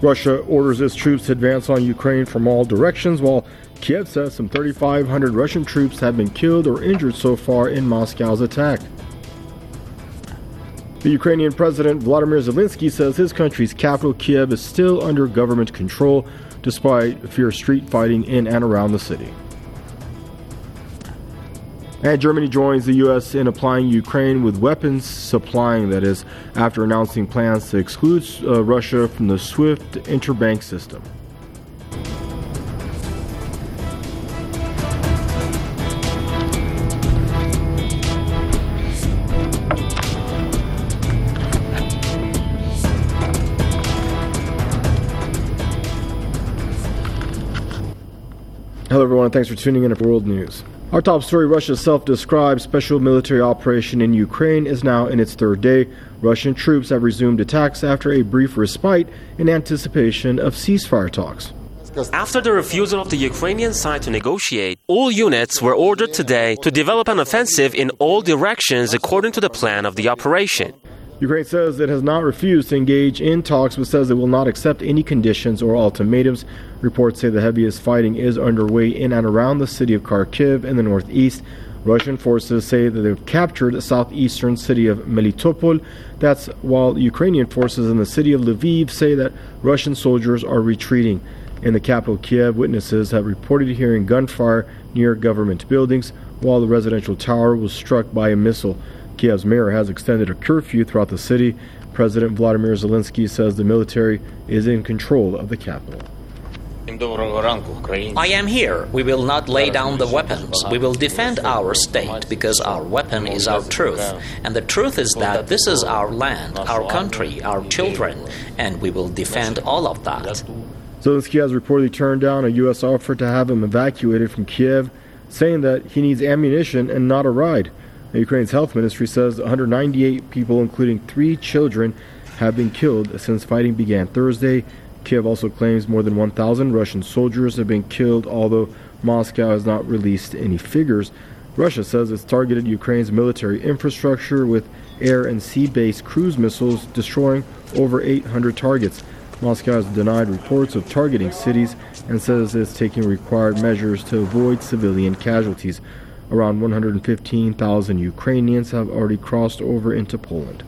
Russia orders its troops to advance on Ukraine from all directions, while Kiev says some 3,500 Russian troops have been killed or injured so far in Moscow's attack. The Ukrainian President Volodymyr Zelensky says his country's capital, Kiev, is still under government control, despite fierce street fighting in and around the city. And Germany joins the U.S. in applying Ukraine with weapons supplying, that is, after announcing plans to exclude Russia from the SWIFT interbank system. Hello everyone, and thanks for tuning in to World News. Our top story: Russia's self-described special military operation in Ukraine is now in its third day. Russian troops have resumed attacks after a brief respite in anticipation of ceasefire talks. After the refusal of the Ukrainian side to negotiate, all units were ordered today to develop an offensive in all directions according to the plan of the operation. Ukraine says it has not refused to engage in talks, but says it will not accept any conditions or ultimatums. Reports say the heaviest fighting is underway in and around the city of Kharkiv in the northeast. Russian forces say that they've captured the southeastern city of Melitopol. That's while Ukrainian forces in the city of Lviv say that Russian soldiers are retreating. In the capital, Kiev, witnesses have reported hearing gunfire near government buildings, while the residential tower was struck by a missile. Kiev's mayor has extended a curfew throughout the city. President Volodymyr Zelensky says the military is in control of the capital. I am here. We will not lay down the weapons. We will defend our state because our weapon is our truth. And the truth is that this is our land, our country, our children, and we will defend all of that. Zelensky has reportedly turned down a U.S. offer to have him evacuated from Kiev, saying that he needs ammunition and not a ride. Ukraine's health ministry says 198 people, including 3 children, have been killed since fighting began Thursday. Kiev also claims more than 1,000 Russian soldiers have been killed, although Moscow has not released any figures. Russia says it's targeted Ukraine's military infrastructure with air and sea-based cruise missiles, destroying over 800 targets. Moscow has denied reports of targeting cities and says it's taking required measures to avoid civilian casualties. Around 115,000 Ukrainians have already crossed over into Poland.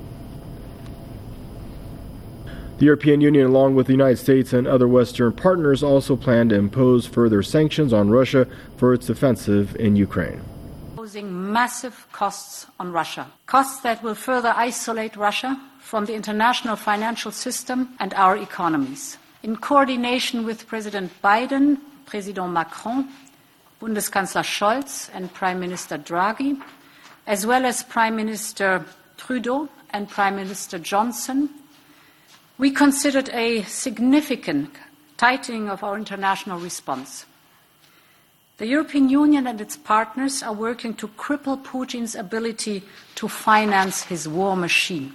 The European Union, along with the United States and other Western partners, also plan to impose further sanctions on Russia for its offensive in Ukraine. Imposing massive costs on Russia, costs that will further isolate Russia from the international financial system and our economies. In coordination with President Biden, President Macron, Bundeskanzler Scholz and Prime Minister Draghi, as well as Prime Minister Trudeau and Prime Minister Johnson, we considered a significant tightening of our international response. The European Union and its partners are working to cripple Putin's ability to finance his war machine.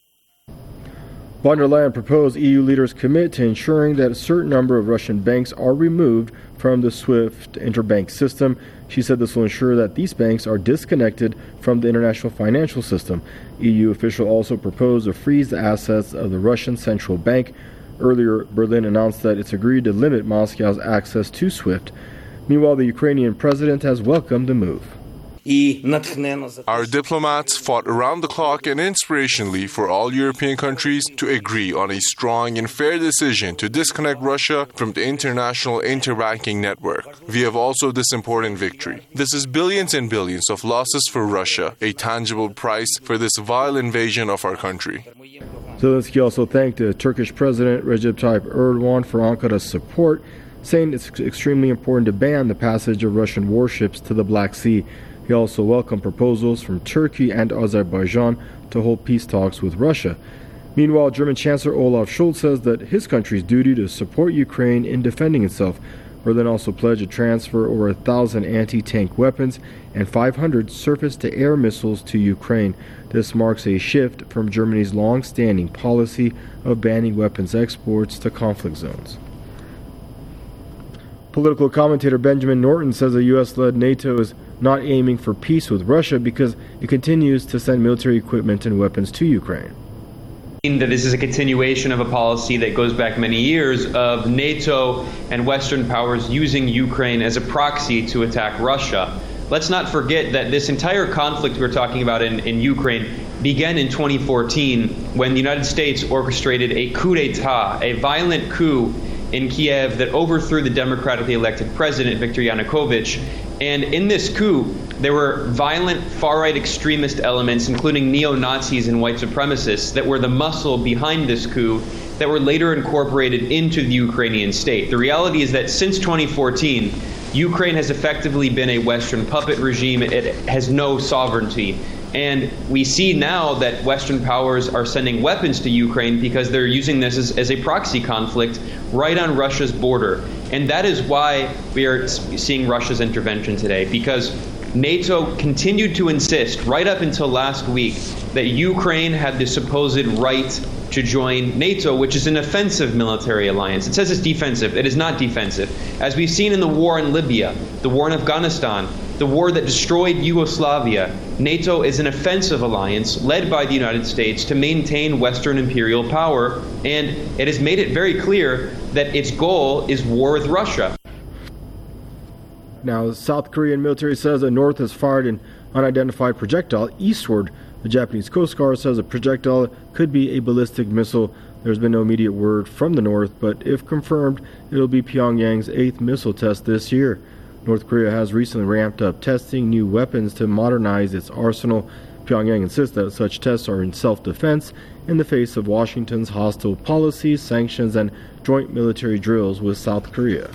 Von der Leyen proposed EU leaders commit to ensuring that a certain number of Russian banks are removed from the SWIFT interbank system. She said this will ensure that these banks are disconnected from the international financial system. EU official also proposed to freeze the assets of the Russian central bank. Earlier, Berlin announced that it's agreed to limit Moscow's access to SWIFT. Meanwhile, the Ukrainian president has welcomed the move. Our diplomats fought around the clock and inspirationally for all European countries to agree on a strong and fair decision to disconnect Russia from the international interbanking network. We have also this important victory. This is billions and billions of losses for Russia, a tangible price for this vile invasion of our country. Zelensky also thanked the Turkish President Recep Tayyip Erdogan for Ankara's support, saying it's extremely important to ban the passage of Russian warships to the Black Sea. He also welcomed proposals from Turkey and Azerbaijan to hold peace talks with Russia. Meanwhile, German Chancellor Olaf Scholz says that his country's duty to support Ukraine in defending itself. Berlin also pledged to transfer over 1,000 anti-tank weapons and 500 surface-to-air missiles to Ukraine. This marks a shift from Germany's long-standing policy of banning weapons exports to conflict zones. Political commentator Benjamin Norton says the U.S.-led NATO is not aiming for peace with Russia because it continues to send military equipment and weapons to Ukraine. That this is a continuation of a policy that goes back many years of NATO and Western powers using Ukraine as a proxy to attack Russia. Let's not forget that this entire conflict we're talking about in Ukraine began in 2014 when the United States orchestrated a coup d'etat, a violent coup in Kiev that overthrew the democratically elected president, Viktor Yanukovych. And in this coup, there were violent far-right extremist elements, including neo-Nazis and white supremacists, that were the muscle behind this coup that were later incorporated into the Ukrainian state. The reality is that since 2014, Ukraine has effectively been a Western puppet regime. It has no sovereignty. And we see now that Western powers are sending weapons to Ukraine because they're using this as a proxy conflict right on Russia's border. And that is why we are seeing Russia's intervention today, because NATO continued to insist right up until last week that Ukraine had the supposed right to join NATO, which is an offensive military alliance. It says it's defensive. It is not defensive. As we've seen in the war in Libya, the war in Afghanistan, the war that destroyed Yugoslavia, NATO is an offensive alliance led by the United States to maintain Western imperial power, and it has made it very clear that its goal is war with Russia. Now, the South Korean military says the North has fired an unidentified projectile eastward. The Japanese Coast Guard says the projectile could be a ballistic missile. There's been no immediate word from the North, but if confirmed, it'll be Pyongyang's 8th missile test this year. North Korea has recently ramped up testing new weapons to modernize its arsenal. Pyongyang insists that such tests are in self-defense in the face of Washington's hostile policies, sanctions, and joint military drills with South Korea.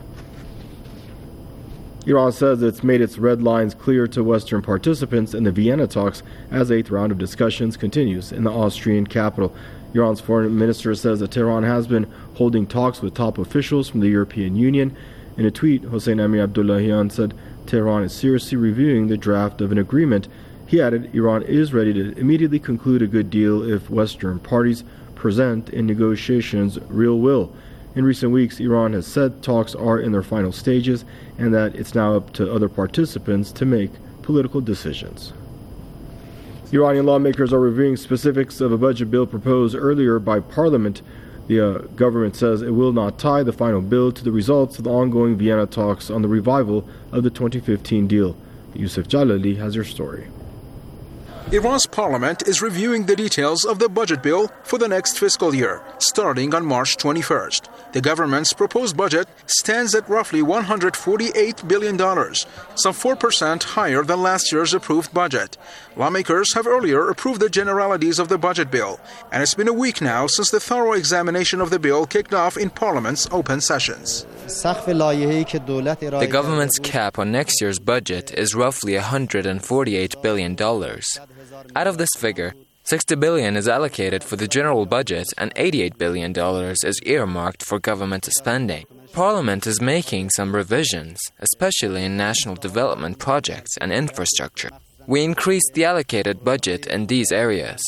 Iran says it's made its red lines clear to Western participants in the Vienna talks as 8th round of discussions continues in the Austrian capital. Iran's foreign minister says that Tehran has been holding talks with top officials from the European Union. In a tweet, Hossein Amir Abdullahian said Tehran is seriously reviewing the draft of an agreement. He added Iran is ready to immediately conclude a good deal if Western parties present in negotiations real will. In recent weeks, Iran has said talks are in their final stages and that it's now up to other participants to make political decisions. Iranian lawmakers are reviewing specifics of a budget bill proposed earlier by Parliament. The government says it will not tie the final bill to the results of the ongoing Vienna talks on the revival of the 2015 deal. Yusuf Jalali has your story. Iran's parliament is reviewing the details of the budget bill for the next fiscal year, starting on March 21st. The government's proposed budget stands at roughly $148 billion, some 4% higher than last year's approved budget. Lawmakers have earlier approved the generalities of the budget bill, and it's been a week now since the thorough examination of the bill kicked off in Parliament's open sessions. The government's cap on next year's budget is roughly $148 billion. Out of this figure, $60 billion is allocated for the general budget and $88 billion is earmarked for government spending. Parliament is making some revisions, especially in national development projects and infrastructure. We increased the allocated budget in these areas.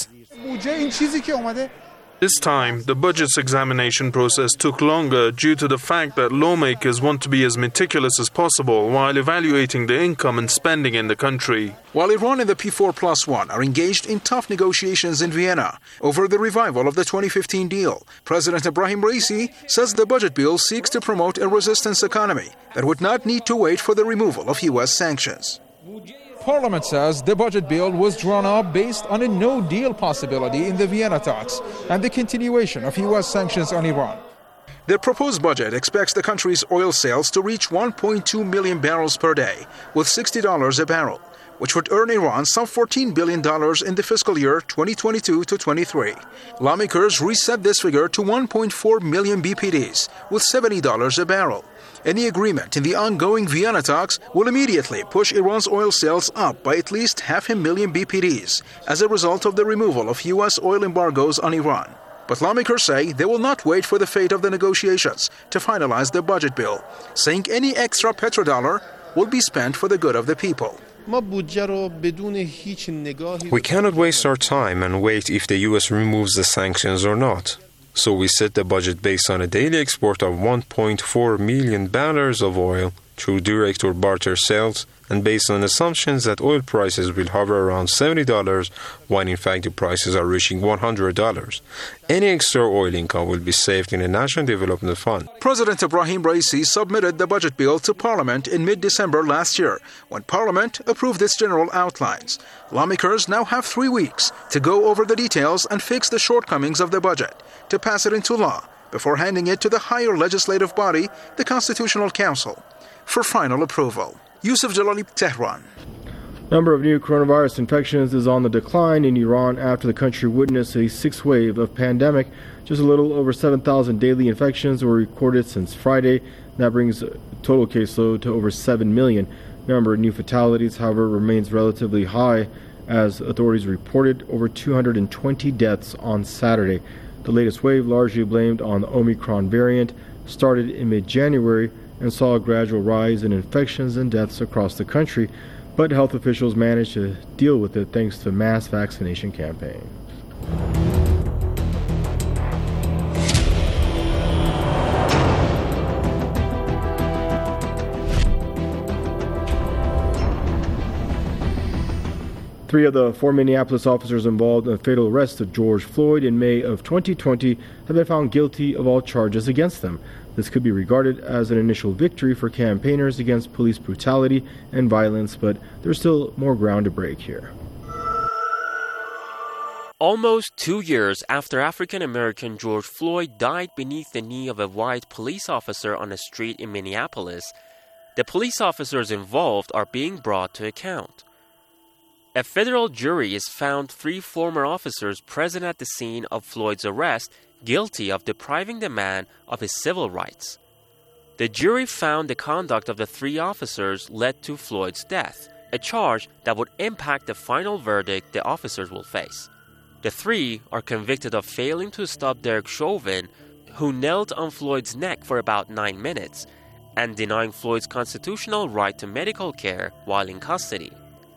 This time, the budget's examination process took longer due to the fact that lawmakers want to be as meticulous as possible while evaluating the income and spending in the country. While Iran and the P4+1 are engaged in tough negotiations in Vienna over the revival of the 2015 deal, President Ebrahim Raisi says the budget bill seeks to promote a resistance economy that would not need to wait for the removal of U.S. sanctions. Parliament says the budget bill was drawn up based on a no-deal possibility in the Vienna talks and the continuation of U.S. sanctions on Iran. The proposed budget expects the country's oil sales to reach 1.2 million barrels per day, with $60 a barrel, which would earn Iran some $14 billion in the fiscal year 2022 to 23. Lawmakers reset this figure to 1.4 million BPDs, with $70 a barrel. Any agreement in the ongoing Vienna talks will immediately push Iran's oil sales up by at least 500,000 BPDs as a result of the removal of U.S. oil embargoes on Iran. But lawmakers say they will not wait for the fate of the negotiations to finalize the budget bill, saying any extra petrodollar will be spent for the good of the people. We cannot waste our time and wait if the U.S. removes the sanctions or not. So we set the budget based on a daily export of 1.4 million barrels of oil through direct or barter sales and based on assumptions that oil prices will hover around $70, when in fact the prices are reaching $100. Any extra oil income will be saved in the National Development Fund. President Ibrahim Raisi submitted the budget bill to Parliament in mid-December last year, when Parliament approved its general outlines. Lawmakers now have 3 weeks to go over the details and fix the shortcomings of the budget, to pass it into law, before handing it to the higher legislative body, the Constitutional Council, for final approval. Yusuf Jalali, Tehran. Number of new coronavirus infections is on the decline in Iran after the country witnessed a sixth wave of pandemic. Just a little over 7,000 daily infections were recorded since Friday. That brings the total caseload to over 7 million. Number of new fatalities, however, remains relatively high, as authorities reported over 220 deaths on Saturday. The latest wave, largely blamed on the Omicron variant, started in mid-January and saw a gradual rise in infections and deaths across the country, but health officials managed to deal with it thanks to a mass vaccination campaign. Three of the 4 Minneapolis officers involved in the fatal arrest of George Floyd in May of 2020 have been found guilty of all charges against them. This could be regarded as an initial victory for campaigners against police brutality and violence, but there's still more ground to break here. Almost 2 years after African-American George Floyd died beneath the knee of a white police officer on a street in Minneapolis, the police officers involved are being brought to account. A federal jury has found 3 former officers present at the scene of Floyd's arrest guilty of depriving the man of his civil rights. The jury found the conduct of the 3 officers led to Floyd's death, a charge that would impact the final verdict the officers will face. The 3 are convicted of failing to stop Derek Chauvin, who knelt on Floyd's neck for about 9 minutes, and denying Floyd's constitutional right to medical care while in custody.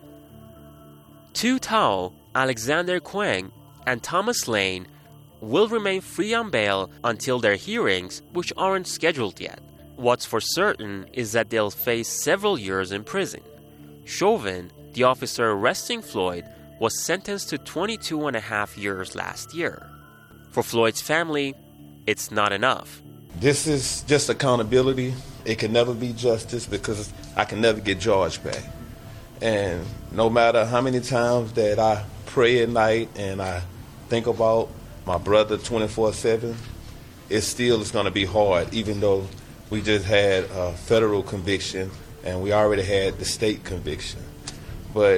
Tou Thao, Alexander Kueng, and Thomas Lane will remain free on bail until their hearings, which aren't scheduled yet. What's for certain is that they'll face several years in prison. Chauvin, the officer arresting Floyd, was sentenced to 22.5 years last year. For Floyd's family, it's not enough. This is just accountability. It can never be justice because I can never get George back. And no matter how many times that I pray at night and I think about my brother 24/7, it still is going to be hard, even though we just had a federal conviction and we already had the state conviction. But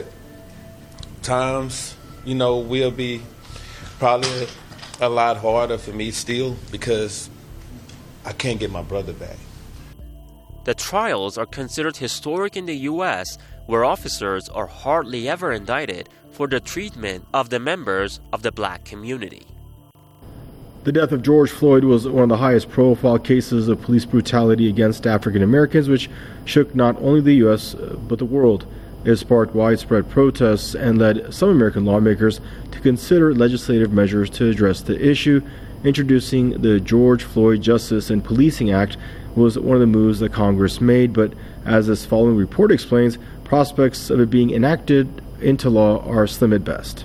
times, will be probably a lot harder for me still because I can't get my brother back. The trials are considered historic in the U.S., where officers are hardly ever indicted for the treatment of the members of the black community. The death of George Floyd was one of the highest profile cases of police brutality against African Americans, which shook not only the U.S., but the world. It sparked widespread protests and led some American lawmakers to consider legislative measures to address the issue. Introducing the George Floyd Justice and Policing Act was one of the moves that Congress made, but as this following report explains, prospects of it being enacted into law are slim at best.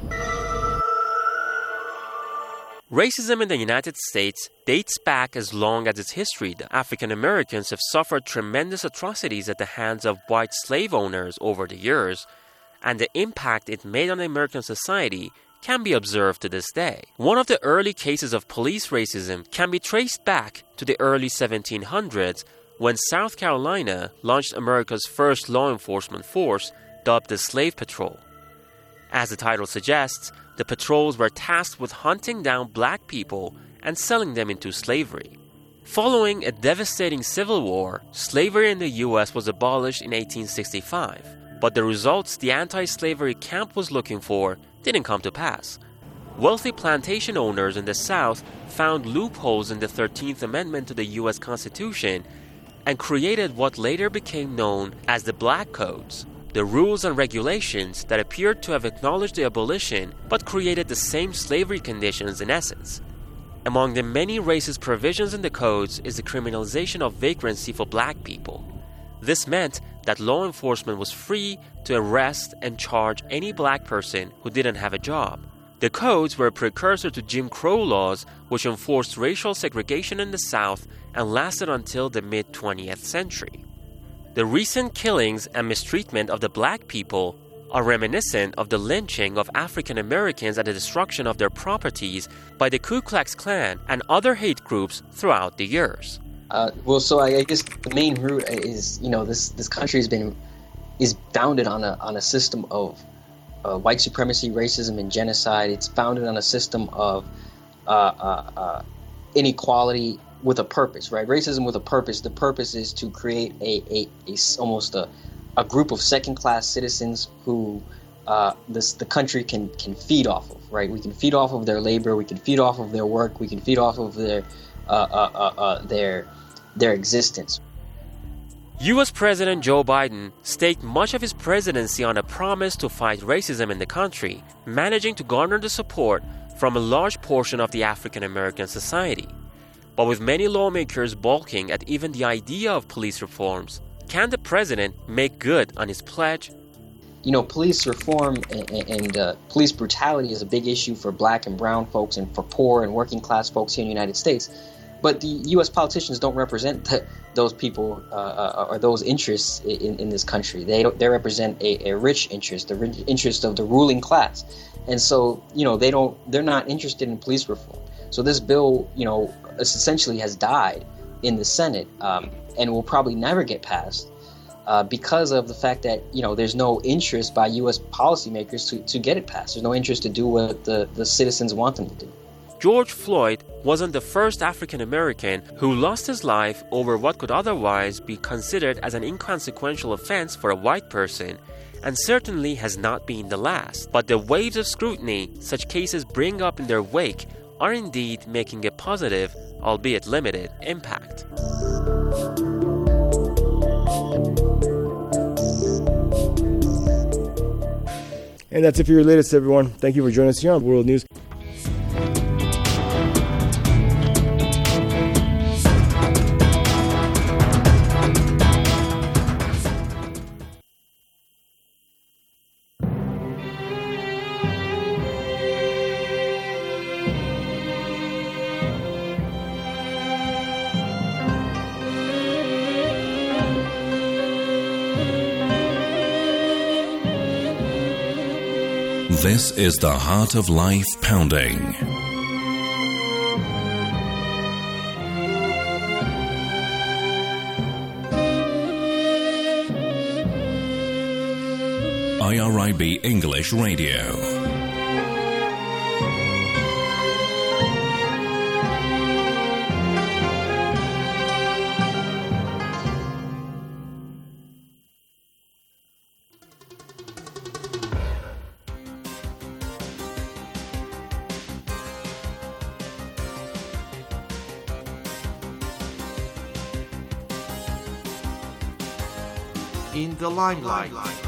Racism in the United States dates back as long as its history. African Americans have suffered tremendous atrocities at the hands of white slave owners over the years, and the impact it made on American society can be observed to this day. One of the early cases of police racism can be traced back to the early 1700s, when South Carolina launched America's first law enforcement force, dubbed the Slave Patrol. As the title suggests, the patrols were tasked with hunting down black people and selling them into slavery. Following a devastating civil war, slavery in the U.S. was abolished in 1865, but the results the anti-slavery camp was looking for didn't come to pass. Wealthy plantation owners in the South found loopholes in the 13th Amendment to the U.S. Constitution and created what later became known as the Black Codes, the rules and regulations that appeared to have acknowledged the abolition but created the same slavery conditions in essence. Among the many racist provisions in the codes is the criminalization of vagrancy for black people. This meant that law enforcement was free to arrest and charge any black person who didn't have a job. The codes were a precursor to Jim Crow laws, which enforced racial segregation in the South and lasted until the mid-20th century. The recent killings and mistreatment of the black people are reminiscent of the lynching of African Americans and the destruction of their properties by the Ku Klux Klan and other hate groups throughout the years. So I guess the main root is, this country is founded on a system of white supremacy, racism, and genocide. It's founded on a system of inequality with a purpose, right? Racism with a purpose. The purpose is to create almost a group of second-class citizens who the country can feed off of, right? We can feed off of their labor, we can feed off of their work, we can feed off of their existence. U.S. President Joe Biden staked much of his presidency on a promise to fight racism in the country, managing to garner the support from a large portion of the African American society. But with many lawmakers balking at even the idea of police reforms, can the president make good on his pledge? Police reform and police brutality is a big issue for black and brown folks and for poor and working class folks here in the United States. But the U.S. politicians don't represent those people or those interests in this country. They represent a rich interest, the rich interest of the ruling class. And so, they're not interested in police reform. So this bill, essentially has died in the Senate and will probably never get passed because of the fact that, there's no interest by U.S. policymakers to get it passed. There's no interest to do what the citizens want them to do. George Floyd wasn't the first African American who lost his life over what could otherwise be considered as an inconsequential offense for a white person, and certainly has not been the last. But the waves of scrutiny such cases bring up in their wake are indeed making a positive, albeit limited, impact. And that's it for your latest, everyone. Thank you for joining us here on World News. This is the Heart of Life Pounding. IRIB English Radio. In the limelight.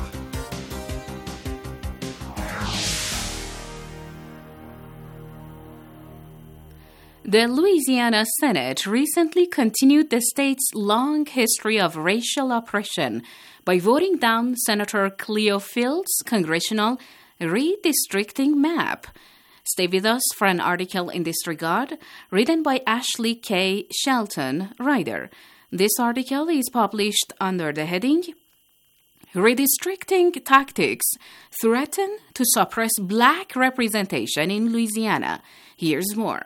The Louisiana Senate recently continued the state's long history of racial oppression by voting down Senator Cleo Field's congressional redistricting map. Stay with us for an article in this regard, written by Ashley K. Shelton, writer. This article is published under the heading Redistricting Tactics Threaten to Suppress Black Representation in Louisiana. Here's more.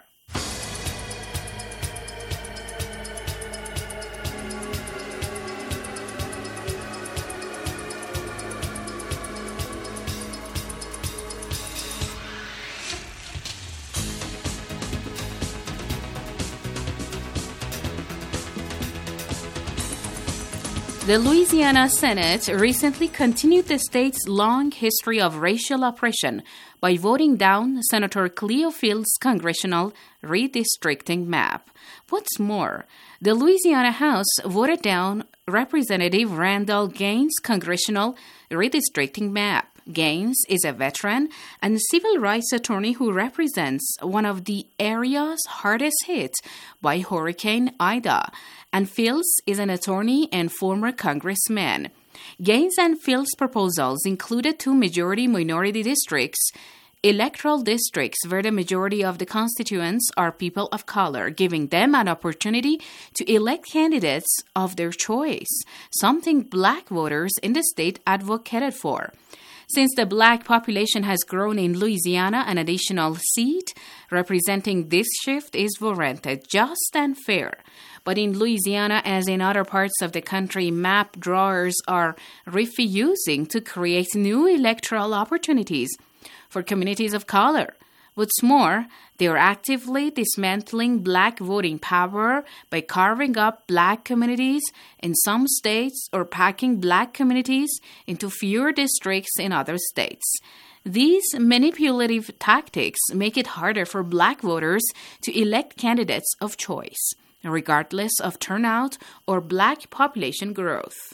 The Louisiana Senate recently continued the state's long history of racial oppression by voting down Senator Cleo Field's congressional redistricting map. What's more, the Louisiana House voted down Representative Randall Gaines' congressional redistricting map Gaines is a veteran and civil rights attorney who represents one of the areas hardest hit by Hurricane Ida, and Fields is an attorney and former congressman. Gaines and Fields' proposals included 2 majority-minority districts, electoral districts where the majority of the constituents are people of color, giving them an opportunity to elect candidates of their choice, something black voters in the state advocated for. Since the black population has grown in Louisiana, an additional seat representing this shift is warranted, just and fair. But in Louisiana, as in other parts of the country, map drawers are refusing to create new electoral opportunities for communities of color. What's more, they are actively dismantling black voting power by carving up black communities in some states or packing black communities into fewer districts in other states. These manipulative tactics make it harder for black voters to elect candidates of choice, regardless of turnout or black population growth.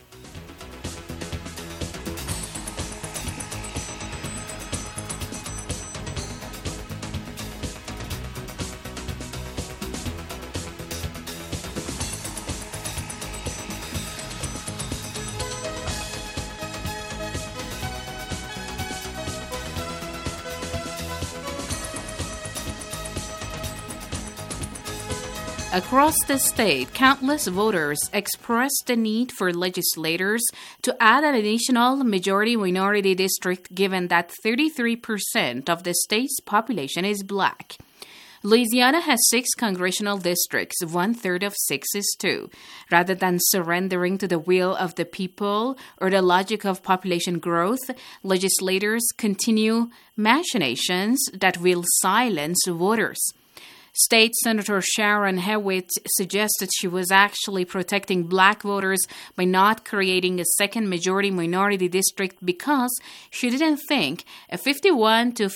Across the state, countless voters expressed the need for legislators to add an additional majority-minority district given that 33% of the state's population is black. Louisiana has 6 congressional districts, 1/3 of 6 is 2. Rather than surrendering to the will of the people or the logic of population growth, legislators continue machinations that will silence voters. State Senator Sharon Hewitt suggested she was actually protecting black voters by not creating a second majority-minority district because she didn't think a 51 to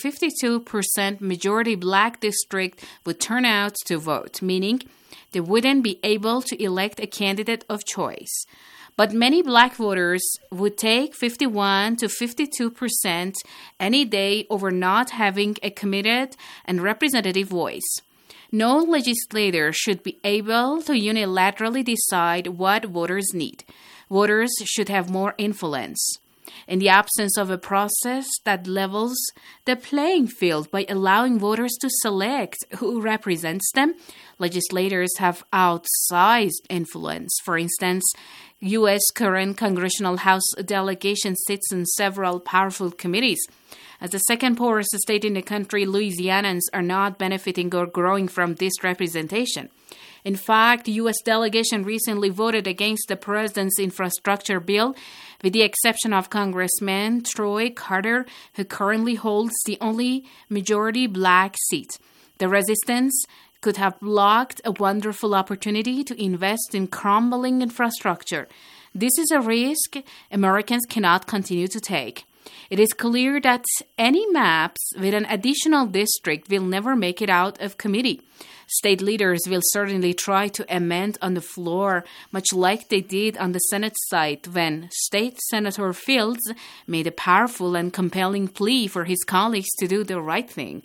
52% majority black district would turn out to vote, meaning they wouldn't be able to elect a candidate of choice. But many black voters would take 51 to 52% any day over not having a committed and representative voice. No legislator should be able to unilaterally decide what voters need. Voters should have more influence. In the absence of a process that levels the playing field by allowing voters to select who represents them, legislators have outsized influence. For instance, U.S. current congressional House delegation sits in several powerful committees. As the second poorest state in the country, Louisianans are not benefiting or growing from this representation. In fact, the U.S. delegation recently voted against the president's infrastructure bill, with the exception of Congressman Troy Carter, who currently holds the only majority black seat. The resistance could have blocked a wonderful opportunity to invest in crumbling infrastructure. This is a risk Americans cannot continue to take. It is clear that any maps with an additional district will never make it out of committee. State leaders will certainly try to amend on the floor, much like they did on the Senate side when State Senator Fields made a powerful and compelling plea for his colleagues to do the right thing.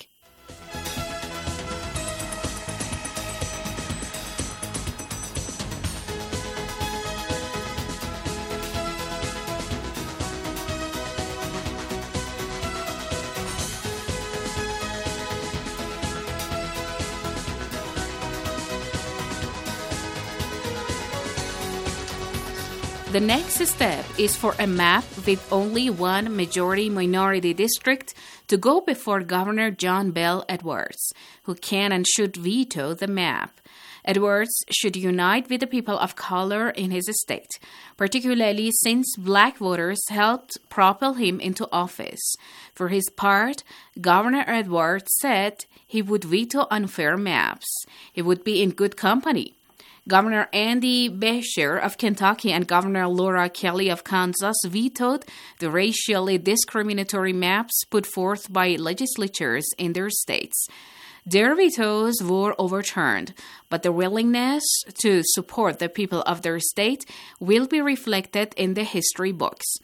The next step is for a map with only one majority-minority district to go before Governor John Bel Edwards, who can and should veto the map. Edwards should unite with the people of color in his state, particularly since black voters helped propel him into office. For his part, Governor Edwards said he would veto unfair maps. He would be in good company. Governor Andy Beshear of Kentucky and Governor Laura Kelly of Kansas vetoed the racially discriminatory maps put forth by legislatures in their states. Their vetoes were overturned, but their willingness to support the people of their state will be reflected in the history books.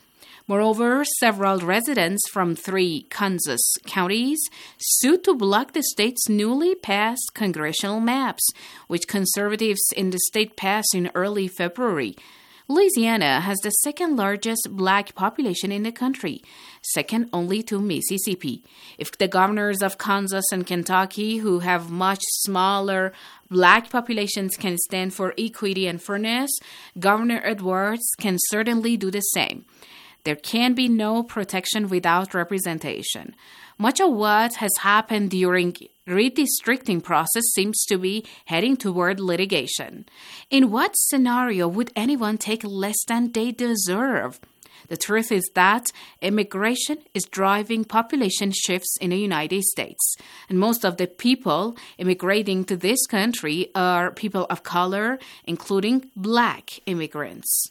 Moreover, several residents from 3 Kansas counties sued to block the state's newly passed congressional maps, which conservatives in the state passed in early February. Louisiana has the second largest black population in the country, second only to Mississippi. If the governors of Kansas and Kentucky, who have much smaller black populations, can stand for equity and fairness, Governor Edwards can certainly do the same. There can be no protection without representation. Much of what has happened during redistricting process seems to be heading toward litigation. In what scenario would anyone take less than they deserve? The truth is that immigration is driving population shifts in the United States, and most of the people immigrating to this country are people of color, including black immigrants.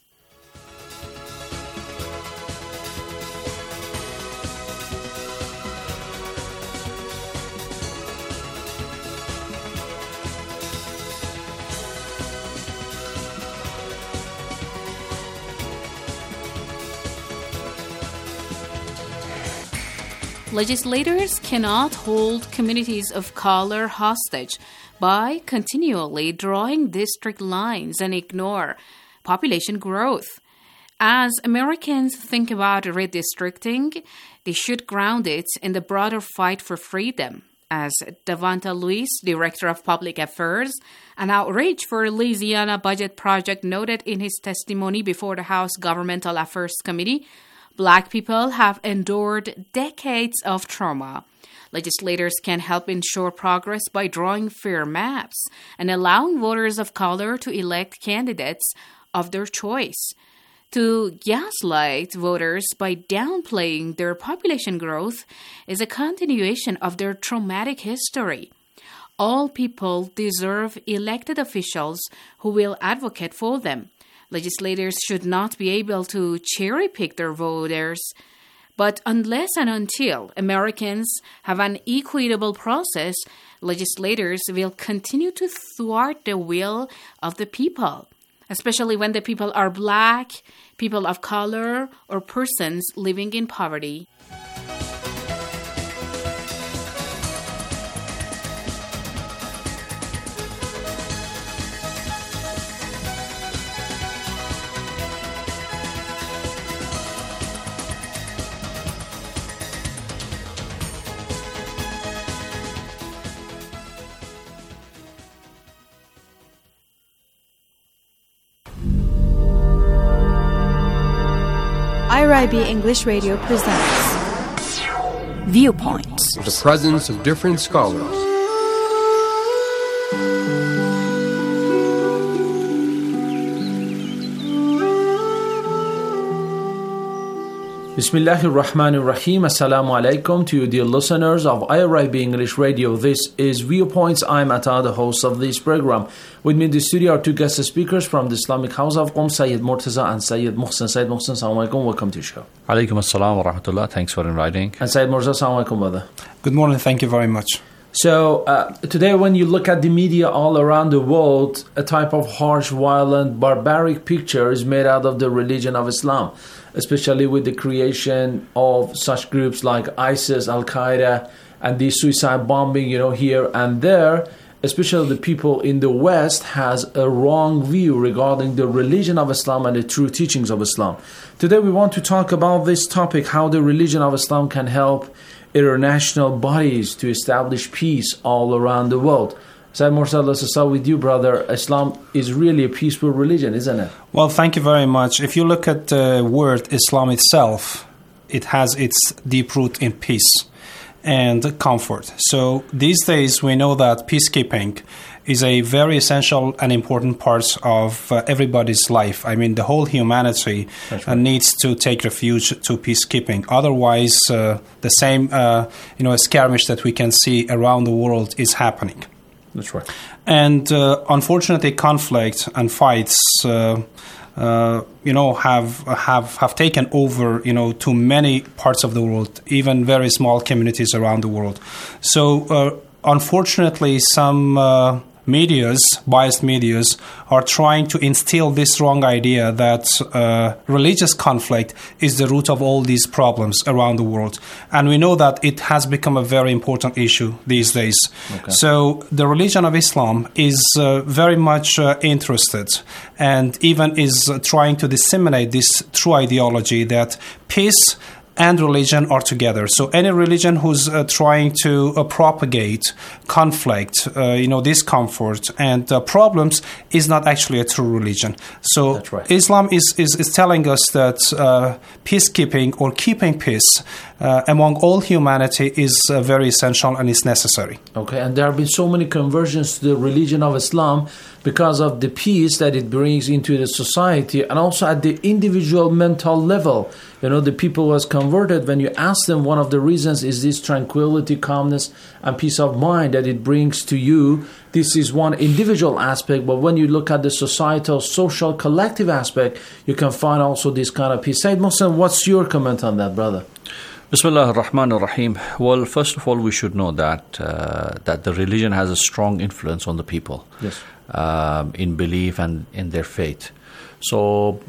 Legislators cannot hold communities of color hostage by continually drawing district lines and ignore population growth. As Americans think about redistricting, they should ground it in the broader fight for freedom. As Davanta Lewis, Director of Public Affairs and Outreach for Louisiana Budget Project, noted in his testimony before the House Governmental Affairs Committee, Black people have endured decades of trauma. Legislators can help ensure progress by drawing fair maps and allowing voters of color to elect candidates of their choice. To gaslight voters by downplaying their population growth is a continuation of their traumatic history. All people deserve elected officials who will advocate for them. Legislators should not be able to cherry-pick their voters, but unless and until Americans have an equitable process, legislators will continue to thwart the will of the people, especially when the people are black, people of color, or persons living in poverty. IRIB English Radio presents Viewpoints. The presence of different scholars. Bismillahir Rahmanir Rahim. Assalamu alaikum to you, dear listeners of IRIB English Radio. This is Viewpoints. I'm Atta, the host of this program. With me in the studio are 2 guest speakers from the Islamic House of Qom, Sayyid Murtaza and Sayyid Muhsin. Sayyid Muhsin, assalamu alaikum. Welcome to the show. Alaikum assalam wa rahmatullah. Thanks for inviting. And Sayyid Murtaza, assalamu alaikum, brother. Good morning. Thank you very much. So, today when you look at the media all around the world, a type of harsh, violent, barbaric picture is made out of the religion of Islam, especially with the creation of such groups like ISIS, Al-Qaeda, and the suicide bombing, here and there. Especially the people in the West has a wrong view regarding the religion of Islam and the true teachings of Islam. Today we want to talk about this topic, how the religion of Islam can help international bodies to establish peace all around the world. Sayyid Murtaza, let's start with you, brother. Islam is really a peaceful religion, isn't it? Well, thank you very much. If you look at the word Islam itself, it has its deep root in peace and comfort. So these days we know that peacekeeping is a very essential and important part of everybody's life. I mean, the whole humanity needs to take refuge to peacekeeping. Otherwise, the same skirmish that we can see around the world is happening. That's right. And unfortunately, conflict and fights, have taken over, to many parts of the world, even very small communities around the world. So, unfortunately, some biased medias, are trying to instill this wrong idea that religious conflict is the root of all these problems around the world. And we know that it has become a very important issue these days. Okay. So the religion of Islam is very much interested and even is trying to disseminate this true ideology that peace and religion are together. So any religion who's trying to propagate conflict, discomfort and problems is not actually a true religion. So that's right. Islam is telling us that peacekeeping or keeping peace among all humanity is very essential and is necessary. Okay, and there have been so many conversions to the religion of Islam because of the peace that it brings into the society, and also at the individual mental level. The people who was converted, when you ask them, one of the reasons is this tranquility, calmness, and peace of mind that it brings to you. This is one individual aspect, but when you look at the societal, social, collective aspect, you can find also this kind of peace. Said Mohsen, what's your comment on that, brother? Bismillah ar-Rahman ar-Rahim. Well, first of all, we should know that the religion has a strong influence on the people. Yes. In belief and in their faith. So,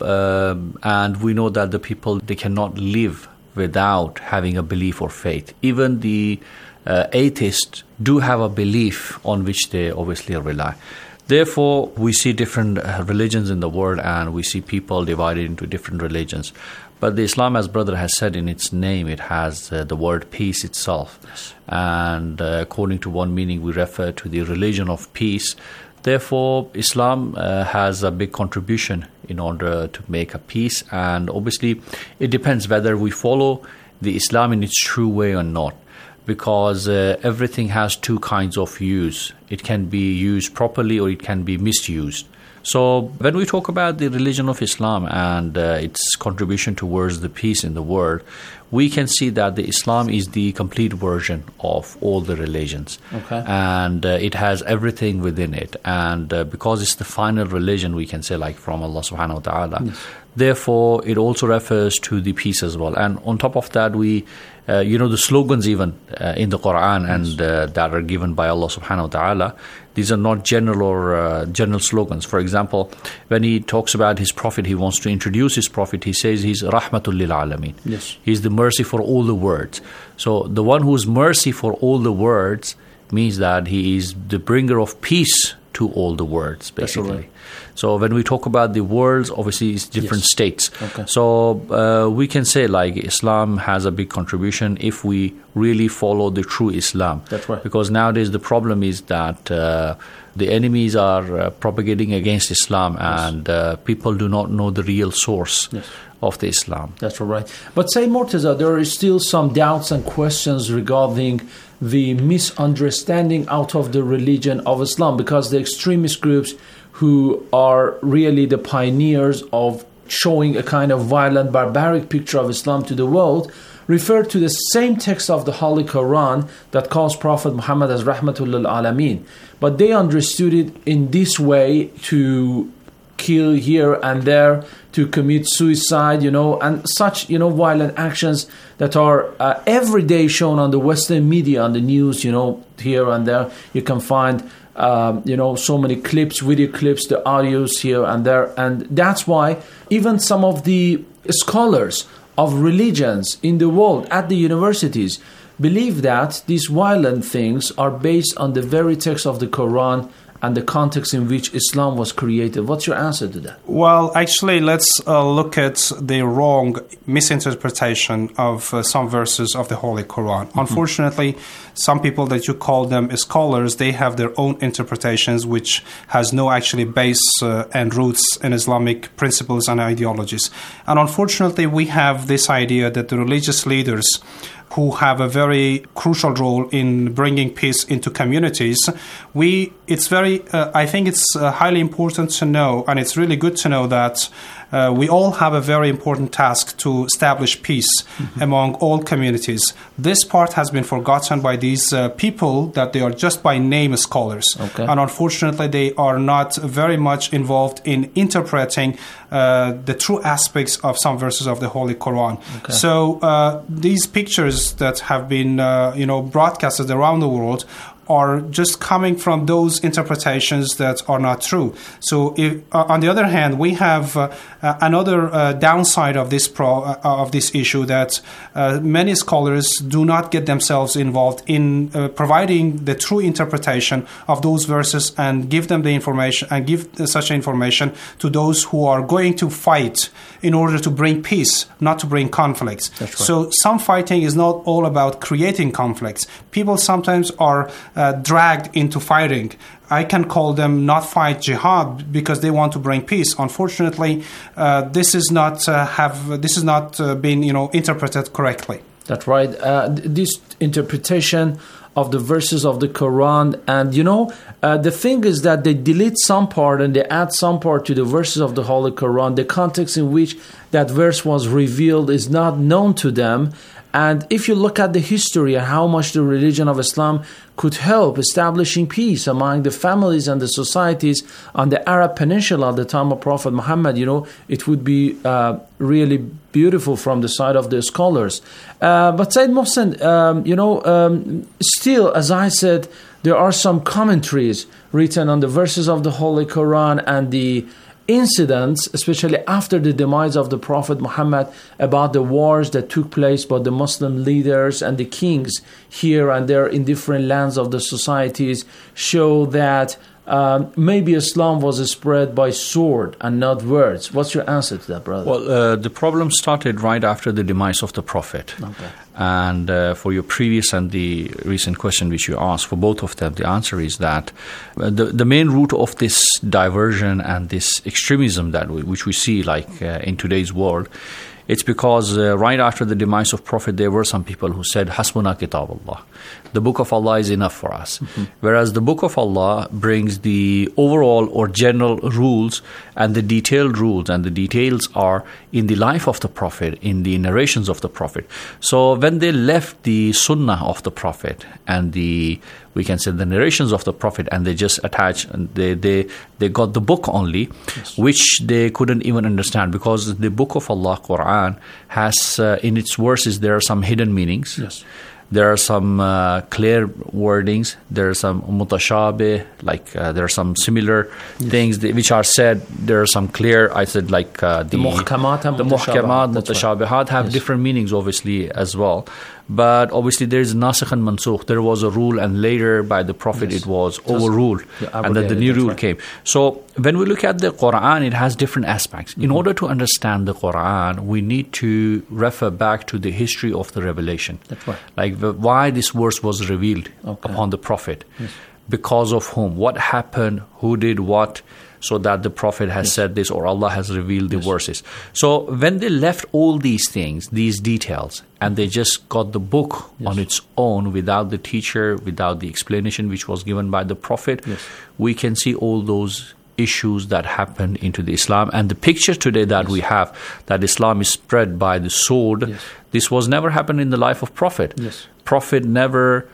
and we know that the people, they cannot live without having a belief or faith. Even the atheists do have a belief on which they obviously rely. Therefore, we see different religions in the world, and we see people divided into different religions. But the Islam, as brother has said in its name, it has the word peace itself. Yes. And according to one meaning, we refer to the religion of peace. Therefore, Islam has a big contribution in order to make a peace. And obviously, it depends whether we follow the Islam in its true way or not. Because everything has two kinds of use. It can be used properly or it can be misused. So when we talk about the religion of Islam and its contribution towards the peace in the world, we can see that the Islam is the complete version of all the religions. Okay. And it has everything within it. And because it's the final religion, we can say, like from Allah subhanahu wa ta'ala. Yes. Therefore, it also refers to the peace as well. And on top of that, we the slogans even in the Quran and that are given by Allah subhanahu wa ta'ala, these are not general slogans. For example, when he talks about his prophet, he wants to introduce his prophet, he says he's rahmatul lil alameen. Yes. He's the mercy for all the worlds. So the one who is mercy for all the worlds means that he is the bringer of peace to all the worlds, basically. Right. So when we talk about the worlds, obviously it's different states. Okay. So we can say like Islam has a big contribution if we really follow the true Islam. That's right. Because nowadays the problem is that the enemies are propagating against Islam, and people do not know the real source of the Islam. That's right. But say, Mortaza, there is still some doubts and questions regarding the misunderstanding out of the religion of Islam, because the extremist groups who are really the pioneers of showing a kind of violent, barbaric picture of Islam to the world refer to the same text of the Holy Quran that calls Prophet Muhammad as Rahmatul lil Alameen. But they understood it in this way to kill here and there, to commit suicide, and such, violent actions that are every day shown on the Western media, on the news, here and there. You can find, so many clips, video clips, the audios here and there. And that's why even some of the scholars of religions in the world at the universities believe that these violent things are based on the very text of the Quran and the context in which Islam was created. What's your answer to that? Well, actually, let's look at the wrong misinterpretation of some verses of the Holy Quran. Mm-hmm. Unfortunately, some people that you call them scholars, they have their own interpretations, which has no actually base and roots in Islamic principles and ideologies. And unfortunately, we have this idea that the religious leaders who have a very crucial role in bringing peace into communities, I think it's highly important to know, and it's really good to know that we all have a very important task to establish peace among all communities. This part has been forgotten by these people that they are just by name scholars. Okay. And unfortunately, they are not very much involved in interpreting the true aspects of some verses of the Holy Quran. Okay. So these pictures that have been broadcasted around the world are just coming from those interpretations that are not true. So, if, on the other hand, we have another downside of this issue, that many scholars do not get themselves involved in providing the true interpretation of those verses and give them the information and give such information to those who are going to fight in order to bring peace, not to bring conflicts. That's right. So some fighting is not all about creating conflicts. People sometimes are dragged into fighting. I can call them not fight jihad because they want to bring peace. Unfortunately, this is not been interpreted correctly. That's right. This interpretation of the verses of the Quran, and the thing is that they delete some part and they add some part to the verses of the Holy Quran. The context in which that verse was revealed is not known to them. And if you look at the history and how much the religion of Islam could help establishing peace among the families and the societies on the Arab Peninsula at the time of Prophet Muhammad, it would be really beautiful from the side of the scholars. But Sayyid Mohsen, still, as I said, there are some commentaries written on the verses of the Holy Quran and the incidents, especially after the demise of the Prophet Muhammad, about the wars that took place by the Muslim leaders and the kings here and there in different lands of the societies, show that maybe Islam was spread by sword and not words. What's your answer to that, brother? Well, the problem started right after the demise of the Prophet. Okay. And for your previous and the recent question which you asked, for both of them, the answer is that the main root of this diversion and this extremism which we see in today's world, it's because right after the demise of Prophet, there were some people who said, Hasbuna Kitab Allah. The Book of Allah is enough for us. Mm-hmm. Whereas the Book of Allah brings the overall or general rules and the detailed rules, and the details are in the life of the Prophet, in the narrations of the Prophet. So when they left the Sunnah of the Prophet and the narrations of the Prophet, and they just attached, and they got the book only, yes, which they couldn't even understand, because the Book of Allah, Quran, has in its verses there are some hidden meanings. Yes. There are some clear wordings. There are some mutashabih, there are some similar things which are said. There are some clear, I said, the muhkamat and mutashabihat have different meanings, obviously, as well. But obviously there is nasikh and mansukh. There was a rule, and later by the Prophet it was overruled, and then the new rule came. So when we look at the Quran, it has different aspects. In order to understand the Quran, we need to refer back to the history of the revelation. That's right. Why this verse was revealed upon the Prophet. Yes. Because of whom, what happened, who did what, so that the Prophet has said this, or Allah has revealed the verses. So when they left all these things, these details, and they just got the book on its own, without the teacher, without the explanation which was given by the Prophet, we can see all those issues that happened into the Islam. And the picture today that we have, that Islam is spread by the sword, this was never happened in the life of Prophet. Prophet never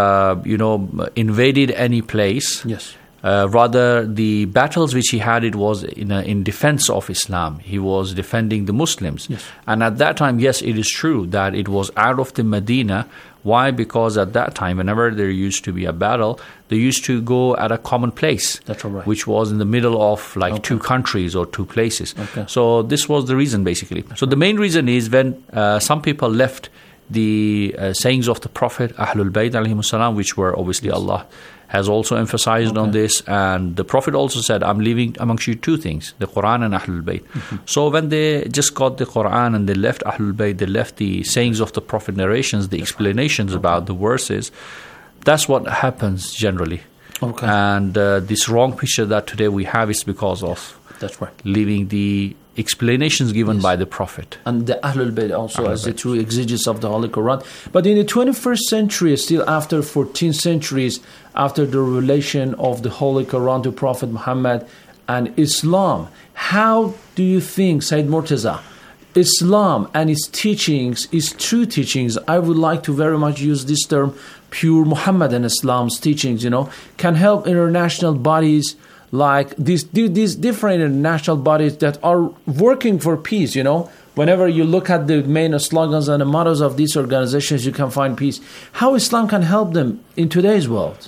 invaded any place. Rather, the battles which he had, it was in defense of Islam. He was defending the Muslims. And at that time, yes, it is true that it was out of the Medina. Why? Because at that time, whenever there used to be a battle, they used to go at a common place, which was in the middle of two countries or two places. So this was the reason, basically. So the main reason is when some people left the sayings of the Prophet, Ahlul Bayt alayhimus salam, which were obviously Allah has also emphasized on this, and the Prophet also said, I'm leaving amongst you two things, the Quran and Ahlul Bayt. So when they just got the Quran and they left Ahlul Bayt, they left the sayings of the Prophet, narrations, the explanations about the verses, that's what happens generally. And this wrong picture that today we have is because of leaving the explanations given by the Prophet. And the Ahlul Bayt also as the true exegetes of the Holy Quran. But in the 21st century, still after 14 centuries after the revelation of the Holy Quran to Prophet Muhammad and Islam, how do you think, Sayyid Murtaza, Islam and its teachings, its true teachings, I would like to very much use this term, pure Muhammadan Islam's teachings, can help international bodies like these different international bodies that are working for peace, whenever you look at the main slogans and the mottos of these organizations, you can find peace. How Islam can help them in today's world?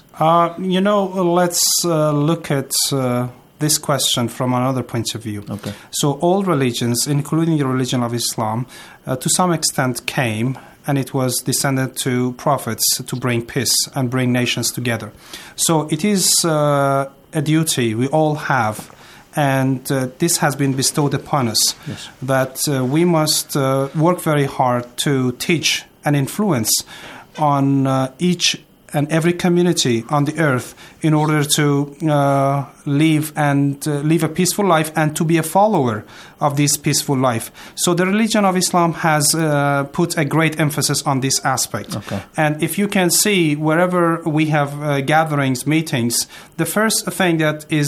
Let's look at this question from another point of view. Okay. So all religions, including the religion of Islam, to some extent came, and it was descended to prophets to bring peace and bring nations together. So it is a duty we all have, and this has been bestowed upon us, yes, that we must work very hard to teach and influence on each and every community on the earth in order to live a peaceful life and to be a follower of this peaceful life. So the religion of Islam has put a great emphasis on this aspect. Okay. And if you can see, wherever we have gatherings, meetings, the first thing that is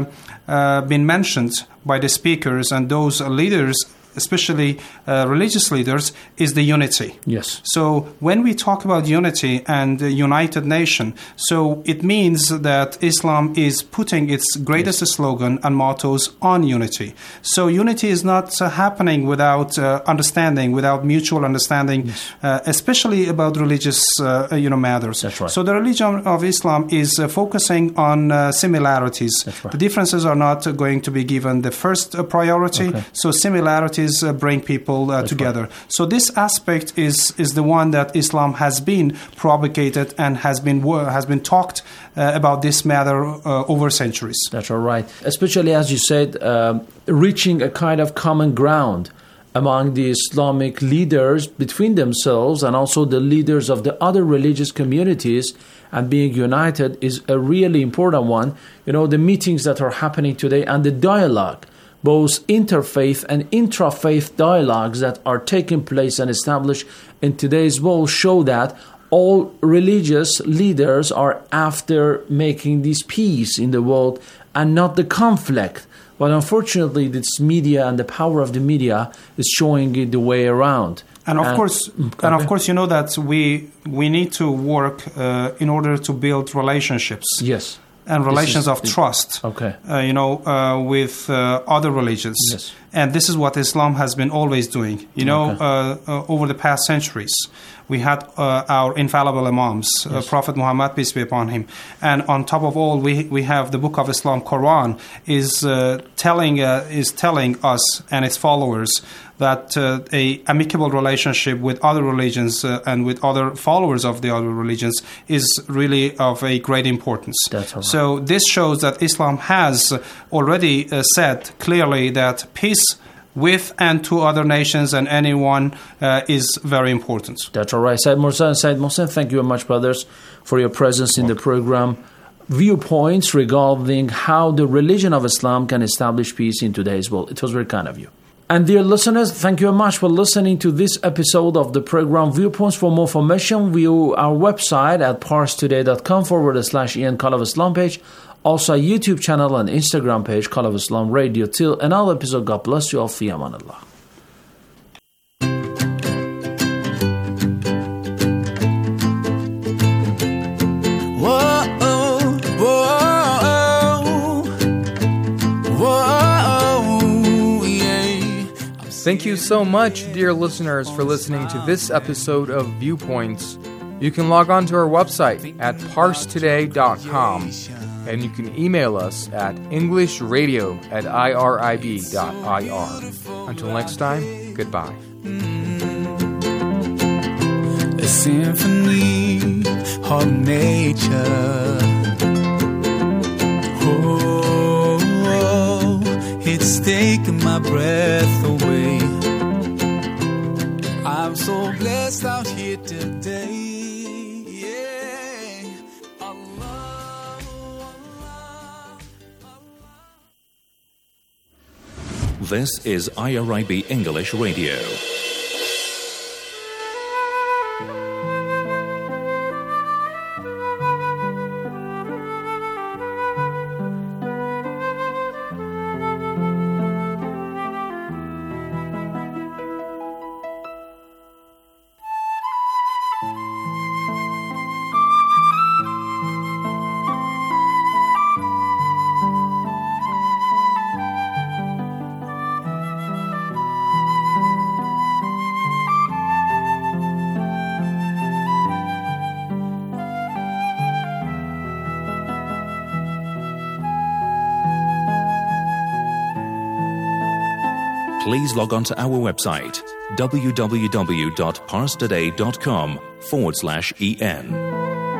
been mentioned by the speakers and those leaders, especially religious leaders, is the unity. Yes. So when we talk about unity and a united nation, so it means that Islam is putting its greatest slogan and mottos on unity. So unity is not happening without understanding, without mutual understanding, especially about religious matters. That's right. So the religion of Islam is focusing on similarities. That's right. The differences are not going to be given the first priority. Okay. So similarities bring people together. Right. So this aspect is the one that Islam has been propagated and has been talked about this matter over centuries. That's all right. Especially, as you said, reaching a kind of common ground among the Islamic leaders between themselves and also the leaders of the other religious communities, and being united is a really important one. The meetings that are happening today and the dialogue, both interfaith and intra-faith dialogues that are taking place and established in today's world, show that all religious leaders are after making this peace in the world and not the conflict. But unfortunately, this media and the power of the media is showing it the way around. And of course, you know that we need to work in order to build relationships. Yes. And relations of trust, okay, with other religions. Yes. And this is what Islam has been always doing. Over the past centuries, we had our infallible imams, yes, Prophet Muhammad, peace be upon him. And on top of all, we have the Book of Islam, Quran, is telling us and its followers that a amicable relationship with other religions and with other followers of the other religions is really of a great importance. That's all right. So this shows that Islam has already said clearly that peace with and to other nations and anyone is very important. That's all right. Said Mursa and Said Mohsen, thank you very much, brothers, for your presence in the program. Viewpoints regarding how the religion of Islam can establish peace in today's world. It was very kind of you. And dear listeners, thank you very much for listening to this episode of the program Viewpoints. For more information, view our website at parstoday.com/Ian Call of Islam page. Also a YouTube channel and Instagram page, Call of Islam Radio. Till another episode, God bless you all. Fi amanillah. Thank you so much, dear listeners, for listening to this episode of Viewpoints. You can log on to our website at parstoday.com, and you can email us at englishradio@irib.ir. Until next time, goodbye. A symphony of nature. It's taken my breath away. I'm so blessed out here today. Yeah. Allah, Allah, Allah. This is IRIB English Radio. please log on to our website, www.parstoday.com/en.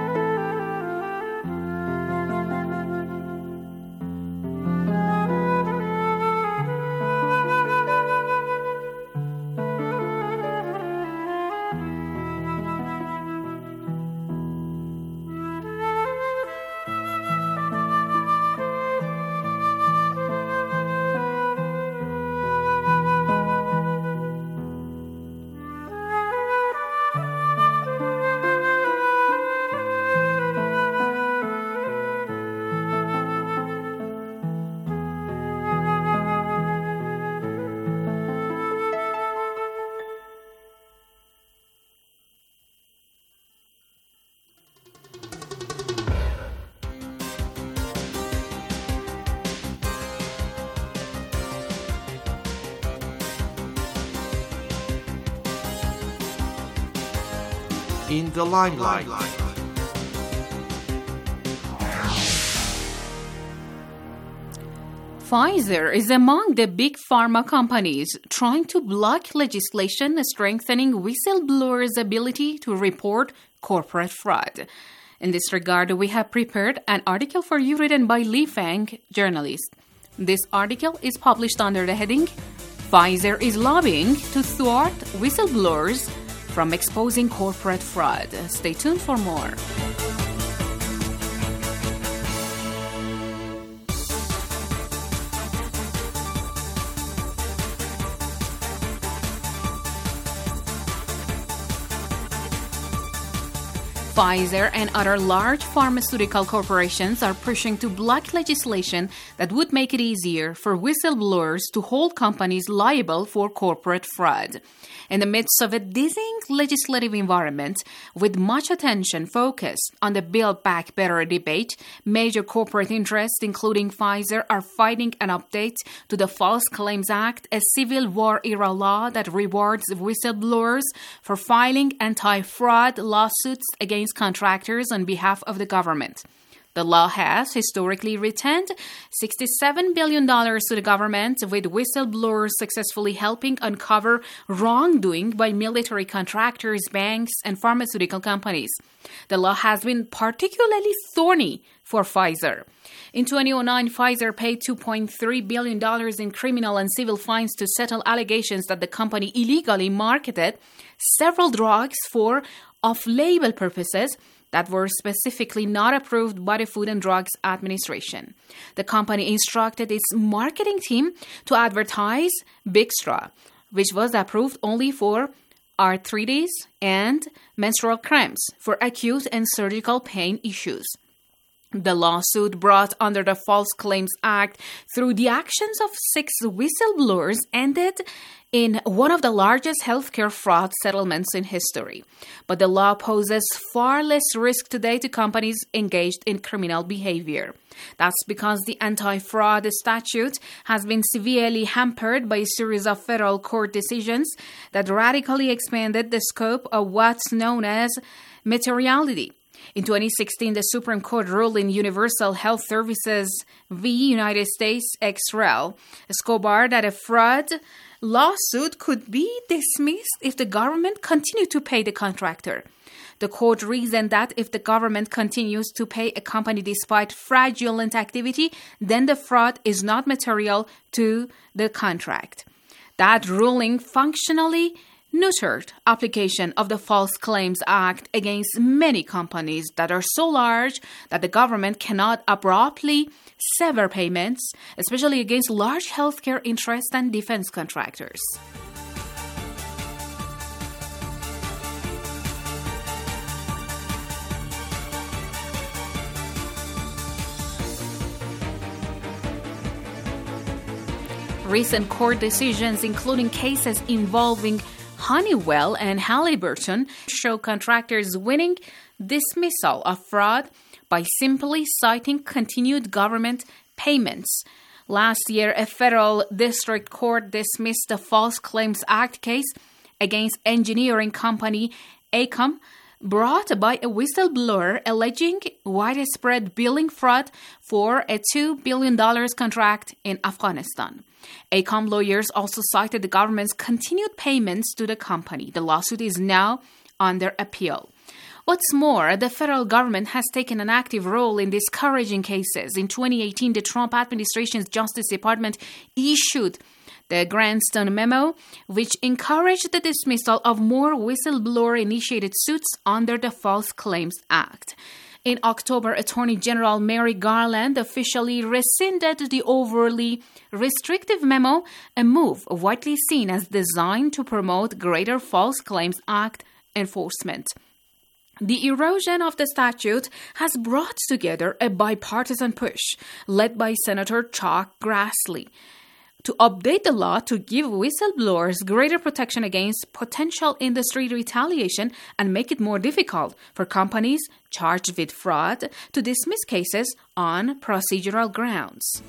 In the limelight. Pfizer is among the big pharma companies trying to block legislation strengthening whistleblowers' ability to report corporate fraud. In this regard, we have prepared an article for you written by Li Feng, journalist. This article is published under the heading, Pfizer is lobbying to thwart whistleblowers from exposing corporate fraud. Stay tuned for more. Pfizer and other large pharmaceutical corporations are pushing to block legislation that would make it easier for whistleblowers to hold companies liable for corporate fraud. In the midst of a dizzying legislative environment, with much attention focused on the Build Back Better debate, major corporate interests, including Pfizer, are fighting an update to the False Claims Act, a Civil War-era law that rewards whistleblowers for filing anti-fraud lawsuits against contractors on behalf of the government. The law has historically returned $67 billion to the government, with whistleblowers successfully helping uncover wrongdoing by military contractors, banks, and pharmaceutical companies. The law has been particularly thorny for Pfizer. In 2009, Pfizer paid $2.3 billion in criminal and civil fines to settle allegations that the company illegally marketed several drugs for off-label purposes that were specifically not approved by the Food and Drugs Administration. The company instructed its marketing team to advertise Bixtra, which was approved only for arthritis and menstrual cramps for acute and surgical pain issues. The lawsuit, brought under the False Claims Act through the actions of 6 whistleblowers, ended in one of the largest healthcare fraud settlements in history. But the law poses far less risk today to companies engaged in criminal behavior. That's because the anti-fraud statute has been severely hampered by a series of federal court decisions that radically expanded the scope of what's known as materiality. In 2016, the Supreme Court ruled in Universal Health Services v. United States ex rel. Escobar that a fraud lawsuit could be dismissed if the government continued to pay the contractor. The court reasoned that if the government continues to pay a company despite fraudulent activity, then the fraud is not material to the contract. That ruling functionally neutered application of the False Claims Act against many companies that are so large that the government cannot abruptly sever payments, especially against large healthcare interests and defense contractors. Recent court decisions, including cases involving Honeywell and Halliburton, show contractors winning dismissal of fraud by simply citing continued government payments. Last year, a federal district court dismissed the False Claims Act case against engineering company AECOM brought by a whistleblower alleging widespread billing fraud for a $2 billion contract in Afghanistan. ACOM lawyers also cited the government's continued payments to the company. The lawsuit is now under appeal. What's more, the federal government has taken an active role in discouraging cases. In 2018, the Trump administration's Justice Department issued the Grandstone Memo, which encouraged the dismissal of more whistleblower-initiated suits under the False Claims Act. In October, Attorney General Merrick Garland officially rescinded the overly restrictive memo, a move widely seen as designed to promote greater False Claims Act enforcement. The erosion of the statute has brought together a bipartisan push led by Senator Chuck Grassley to update the law to give whistleblowers greater protection against potential industry retaliation and make it more difficult for companies charged with fraud to dismiss cases on procedural grounds.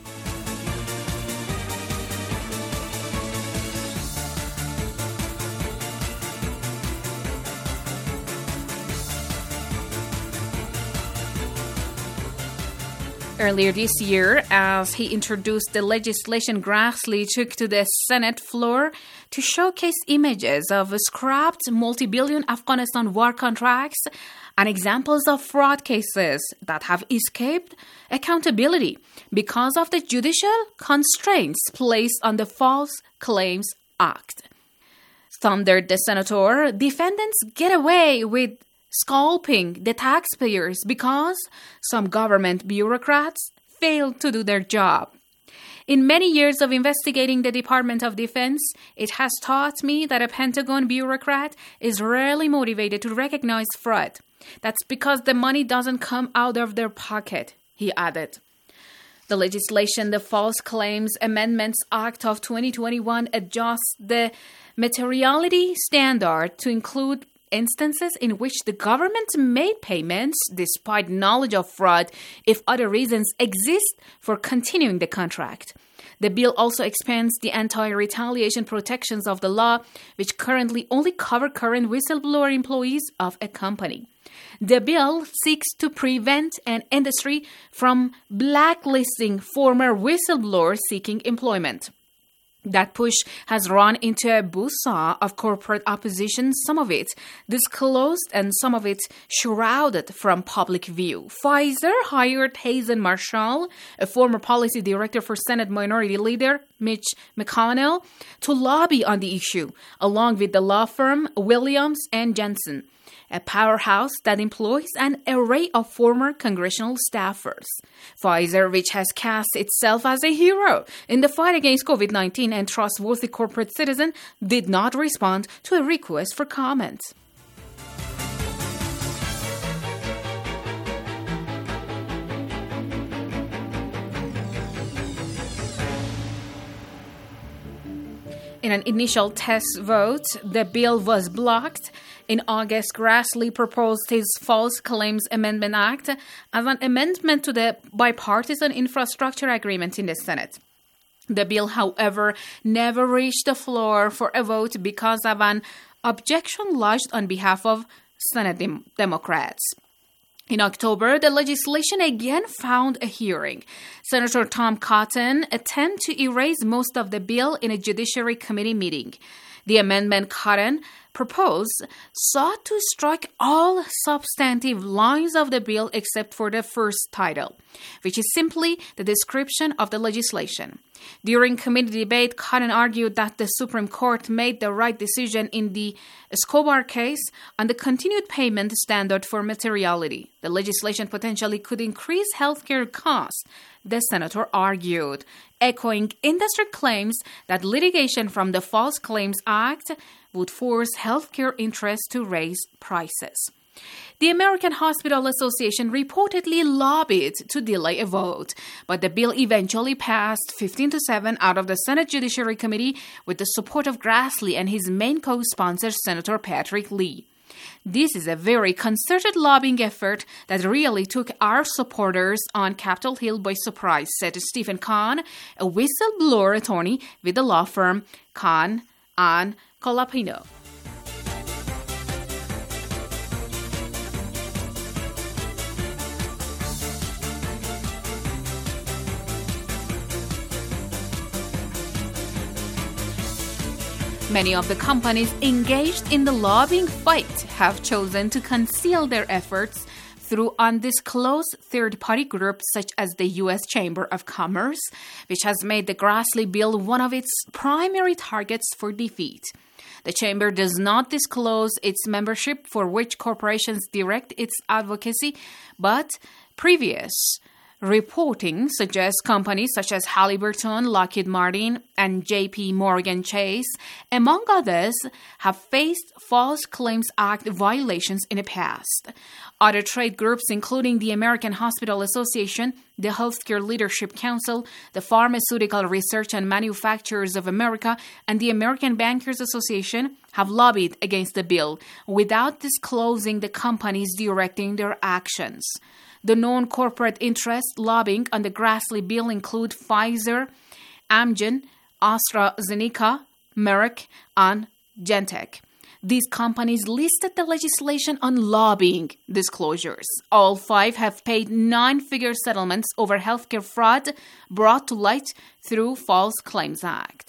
Earlier this year, as he introduced the legislation, Grassley took to the Senate floor to showcase images of scrapped multi-billion Afghanistan war contracts and examples of fraud cases that have escaped accountability because of the judicial constraints placed on the False Claims Act. Thundered the senator, defendants get away with scalping the taxpayers because some government bureaucrats failed to do their job. In many years of investigating the Department of Defense, it has taught me that a Pentagon bureaucrat is rarely motivated to recognize fraud. That's because the money doesn't come out of their pocket, he added. The legislation, the False Claims Amendments Act of 2021, adjusts the materiality standard to include instances in which the government made payments despite knowledge of fraud if other reasons exist for continuing the contract. The bill also expands the anti-retaliation protections of the law, which currently only cover current whistleblower employees of a company. The bill seeks to prevent an industry from blacklisting former whistleblowers seeking employment. That push has run into a buzzsaw of corporate opposition, some of it disclosed and some of it shrouded from public view. Pfizer hired Hazen Marshall, a former policy director for Senate Minority Leader Mitch McConnell, to lobby on the issue, along with the law firm Williams & Jensen, a powerhouse that employs an array of former congressional staffers. Pfizer, which has cast itself as a hero in the fight against COVID-19 and trustworthy corporate citizen, did not respond to a request for comment. In an initial test vote, the bill was blocked. In August, Grassley proposed his False Claims Amendment Act as an amendment to the Bipartisan Infrastructure Agreement in the Senate. The bill, however, never reached the floor for a vote because of an objection lodged on behalf of Senate Democrats. In October, the legislation again found a hearing. Senator Tom Cotton attempted to erase most of the bill in a Judiciary Committee meeting. The amendment Cotton proposed sought to strike all substantive lines of the bill except for the first title, which is simply the description of the legislation. During committee debate, Cotton argued that the Supreme Court made the right decision in the Escobar case on the continued payment standard for materiality. The legislation potentially could increase healthcare costs, the senator argued, echoing industry claims that litigation from the False Claims Act would force healthcare interests to raise prices. The American Hospital Association reportedly lobbied to delay a vote, but the bill eventually passed 15-7 out of the Senate Judiciary Committee with the support of Grassley and his main co-sponsor, Senator Patrick Lee. This is a very concerted lobbying effort that really took our supporters on Capitol Hill by surprise, said Stephen Kahn, a whistleblower attorney with the law firm Kahn & Colapino. Many of the companies engaged in the lobbying fight have chosen to conceal their efforts through undisclosed third-party groups such as the U.S. Chamber of Commerce, which has made the Grassley bill one of its primary targets for defeat. The Chamber does not disclose its membership, for which corporations direct its advocacy, but previous reporting suggests companies such as Halliburton, Lockheed Martin, and J.P. Morgan Chase, among others, have faced False Claims Act violations in the past. Other trade groups, including the American Hospital Association, the Healthcare Leadership Council, the Pharmaceutical Research and Manufacturers of America, and the American Bankers Association, have lobbied against the bill without disclosing the companies directing their actions. The known corporate interest lobbying on the Grassley bill include Pfizer, Amgen, AstraZeneca, Merck, and Genentech. These companies listed the legislation on lobbying disclosures. All five have paid nine-figure settlements over healthcare fraud brought to light through False Claims Act.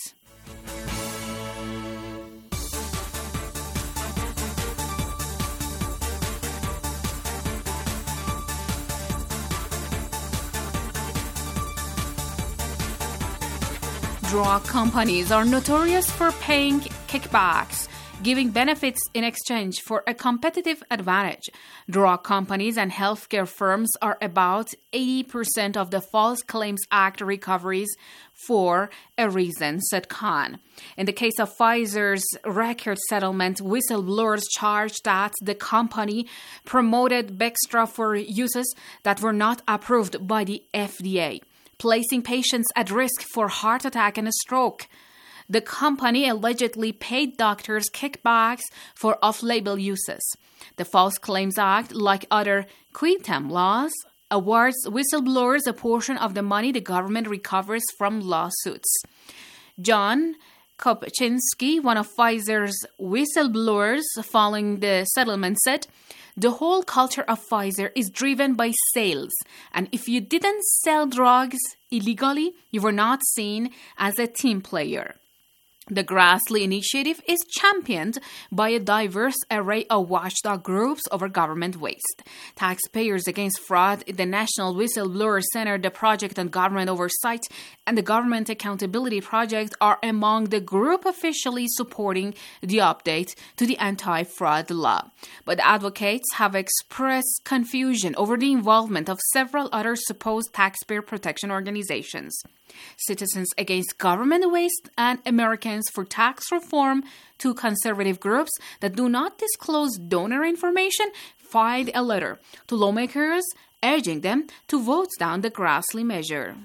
Drug companies are notorious for paying kickbacks, giving benefits in exchange for a competitive advantage. Drug companies and healthcare firms are about 80% of the False Claims Act recoveries for a reason, said Khan. In the case of Pfizer's record settlement, whistleblowers charged that the company promoted Bextra for uses that were not approved by the FDA, placing patients at risk for heart attack and a stroke. The company allegedly paid doctors kickbacks for off-label uses. The False Claims Act, like other qui tam laws, awards whistleblowers a portion of the money the government recovers from lawsuits. John Kopczynski, one of Pfizer's whistleblowers following the settlement, said, "The whole culture of Pfizer is driven by sales, and if you didn't sell drugs illegally, you were not seen as a team player." The Grassley initiative is championed by a diverse array of watchdog groups over government waste. Taxpayers Against Fraud, the National Whistleblower Center, the Project on Government Oversight, and the Government Accountability Project are among the group officially supporting the update to the anti-fraud law. But advocates have expressed confusion over the involvement of several other supposed taxpayer protection organizations. Citizens Against Government Waste and Americans for Tax Reform, two conservative groups that do not disclose donor information, filed a letter to lawmakers urging them to vote down the Grassley measure.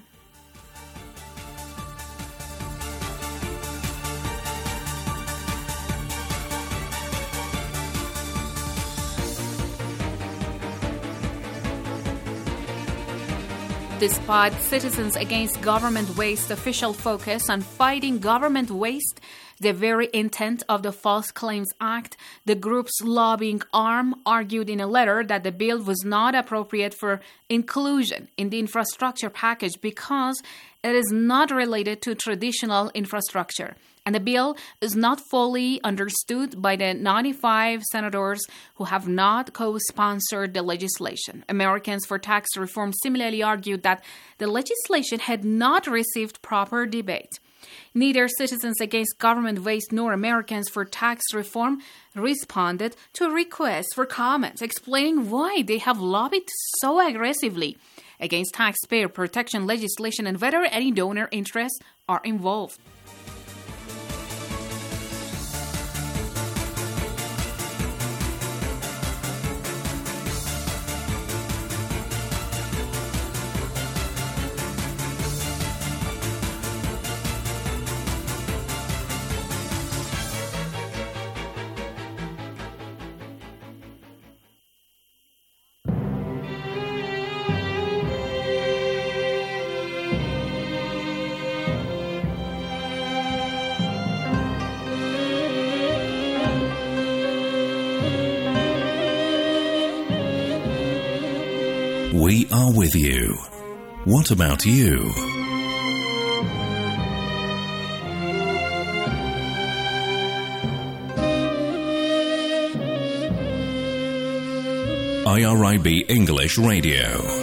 Despite Citizens Against Government Waste official focus on fighting government waste, the very intent of the False Claims Act, the group's lobbying arm argued in a letter that the bill was not appropriate for inclusion in the infrastructure package because it is not related to traditional infrastructure, and the bill is not fully understood by the 95 senators who have not co-sponsored the legislation. Americans for Tax Reform similarly argued that the legislation had not received proper debate. Neither Citizens Against Government Waste nor Americans for Tax Reform responded to requests for comments explaining why they have lobbied so aggressively against taxpayer protection legislation and whether any donor interests are involved. We are with you. What about you? IRIB English Radio.